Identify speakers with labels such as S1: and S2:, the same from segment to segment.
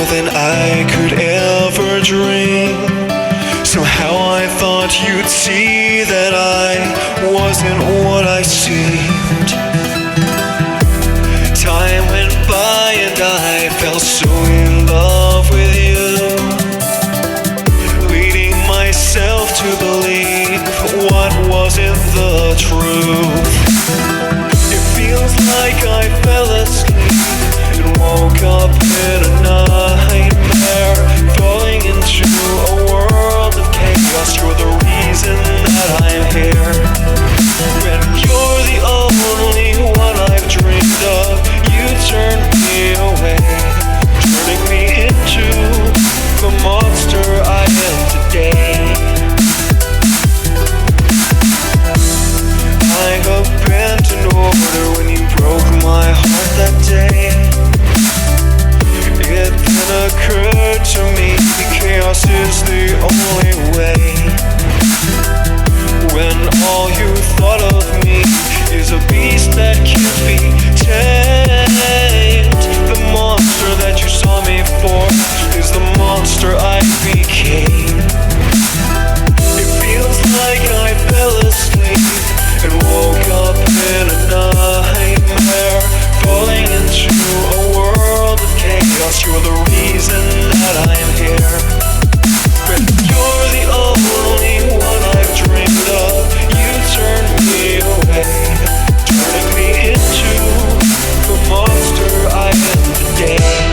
S1: than I could ever dream. Somehow I thought you'd see that I wasn't what I seemed. Time went by and I fell so in love with you, leading myself to believe what wasn't the truth. It feels like I fell asleep and woke up in a nightmare, falling into a world of chaos. You're the reason that I'm here, and you're the only one I've dreamed of. You turned me away, turning me into the monster I am today. I abandoned order when you broke my heart that day. It then occurred to me chaos is the only way, when all you thought of me is a beast that can't be tamed. The monster that you saw me for is the monster I became. It feels like I fell asleep and woke up in a nightmare, falling into a world of chaos. You're the reason that I am here, but you're the only one I've dreamed of. You turned me away, turning me into the monster I am today.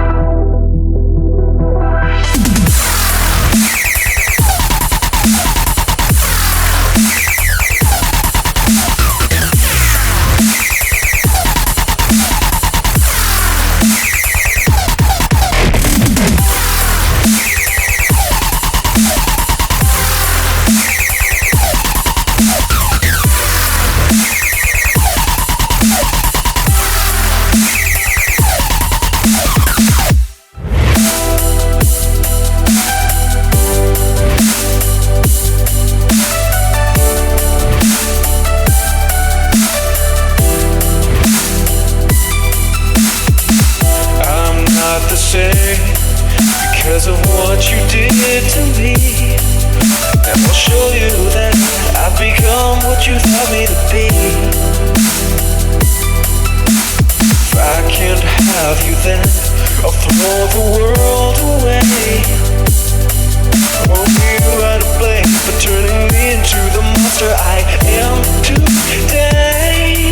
S1: Because of what you did to me, and I'll show you that I've become what you thought me to be. If I can't have you, then I'll throw the world away. Only you are to blame for turning me into the monster I am today.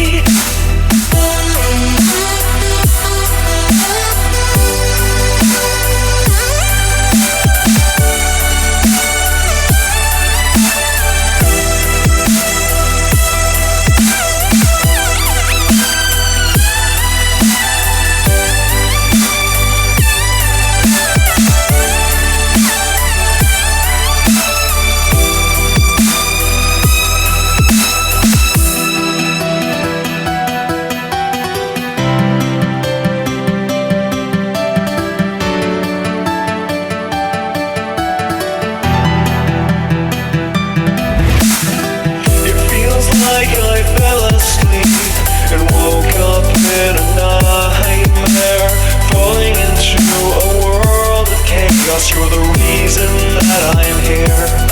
S1: I fell asleep and woke up in a nightmare, falling into a world of chaos. You're the reason that I'm here.